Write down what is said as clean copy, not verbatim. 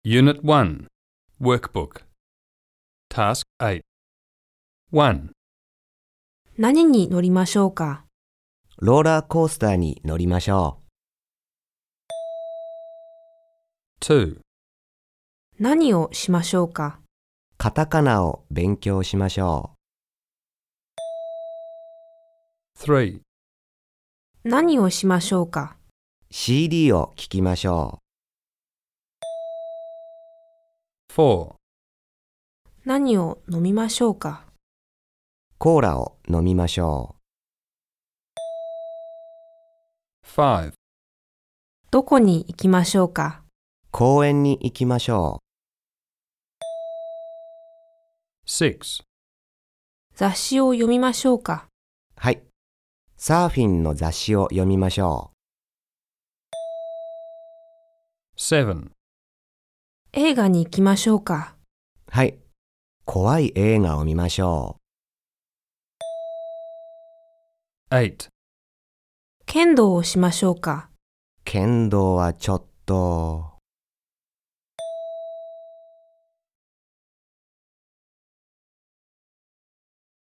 Unit 1 Workbook Task 8 1. 何に乗りましょうか。 ローラーコースターに乗りましょ 2. 何をしましょうか。 う。カタカナを勉強しましょ 3. 何をしましょうか。 う。CD を聴きましょ 4. 何を飲みましょうか。 う。コーラを飲みましょ 5. どこに行きましょうか。 う。公園に行きましょ 6. 雑誌を読みましょうか。 う。はい。サーフィンの雑誌を読みましょ 7. 映画に行きましょうか。 う。はい。怖い映画を見ましょ 8. 剣道をしましょうか。 う。剣道はちょっと。